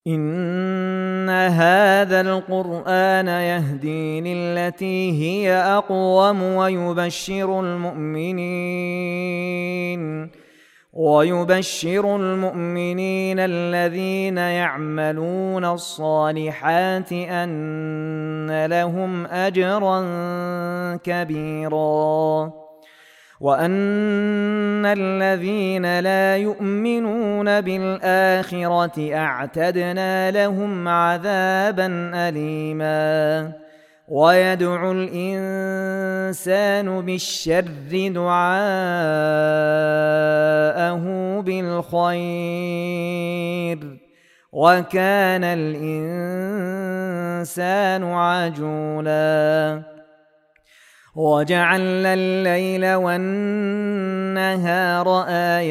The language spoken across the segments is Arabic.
إن هذا القرآن يهدي للتي هي أقوم ويبشر المؤمنين الذين يعملون الصالحات أن لهم أجرا كبيرا وأن الذين لا يؤمنون بالآخرة أعتدنا لهم عذابا أليما ويدعو الإنسان بالشر دعاءه بالخير وكان الإنسان عجولا وجعلنا الليل والنهار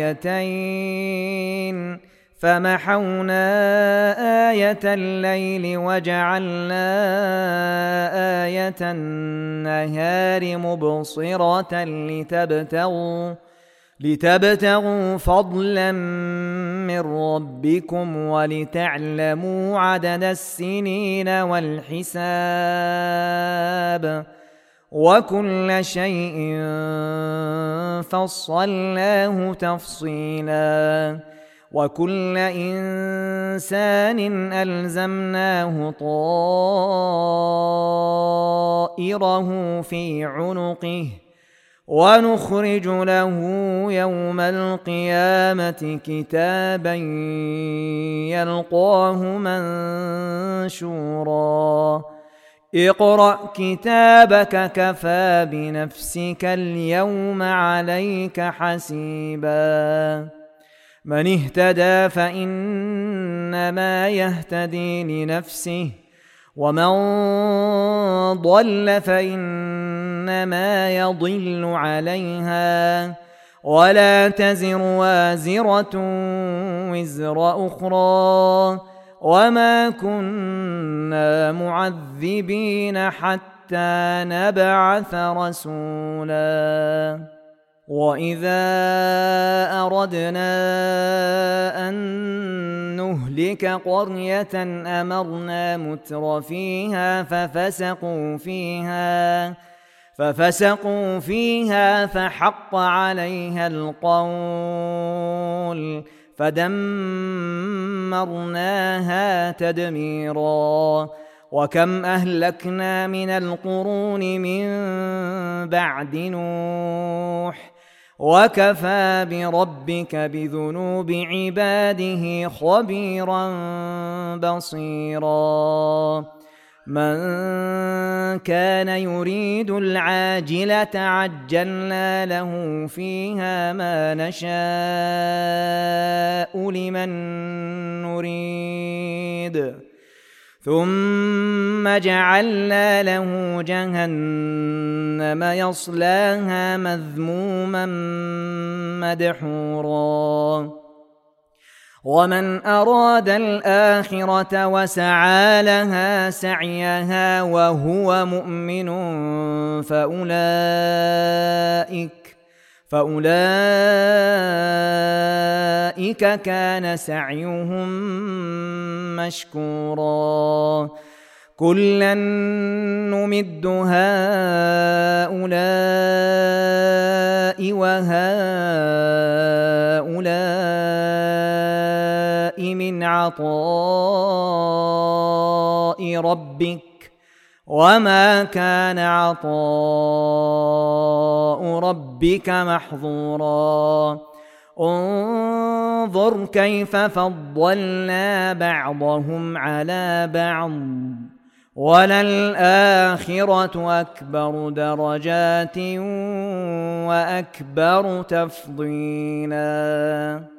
آيتين فمحونا آية الليل وجعلنا آية النهار مبصرة لتبتغوا فضلا من ربكم ولتعلموا عدد السنين والحساب وكل شيء فصلناه تفصيلا وكل إنسان ألزمناه طائره في عنقه ونخرج له يوم القيامة كتابا يلقاه منشورا اقرأ كتابك كفى بنفسك اليوم عليك حسيبا من اهتدى فإنما يهتدي لنفسه ومن ضل فإنما يضل عليها ولا تزر وازرة وزر أخرى وما كنا معذبين حتى نبعث رسولا وإذا أردنا أن نهلك قرية أمرنا متر فيها ففسقوا فيها فحق عليها القول فدمرناها تدميرا وكم أهلكنا من القرون من بعد نوح وكفى بربك بذنوب عباده خبيرا بصيرا من كان يريد العاجلة عجلنا له فيها ما نشاء لمن نريد ثم جعلنا له جهنم يصلاها مذموما مدحورا ومن أراد الآخرة وسعى لها سعيها وهو مؤمن فأولئك كان سعيهم مشكورا كلا نمد هؤلاء وهؤلاء من عطاء ربك وما كان عطاء ربك محظورا انظر كيف فضلنا بعضهم على بعض وللآخرة أكبر درجات وأكبر تفضيلا